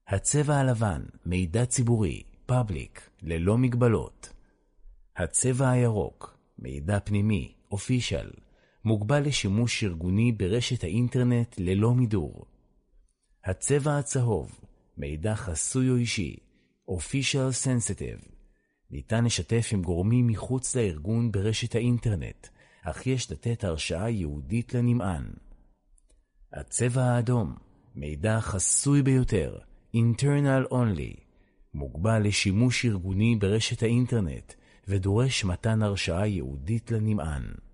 הצבע הלבן, מידע ציבורי, פאבליק, ללא מגבלות. הצבע הירוק, מידע פנימי, אופישל, מוגבל לשימוש ארגוני ברשת האינטרנט ללא מידור. הצבע הצהוב, מידע חסוי או אישי, אופישל סנסיטיב, ניתן לשתף עם גורמים מחוץ לארגון ברשת האינטרנט, אך יש לתת הרשאה ייעודית לנמען. הצבע האדום, מידע חסוי ביותר, internal only, מוגבל לשימוש ארגוני ברשת האינטרנט, ודורש מתן הרשאה ייעודית לנמען.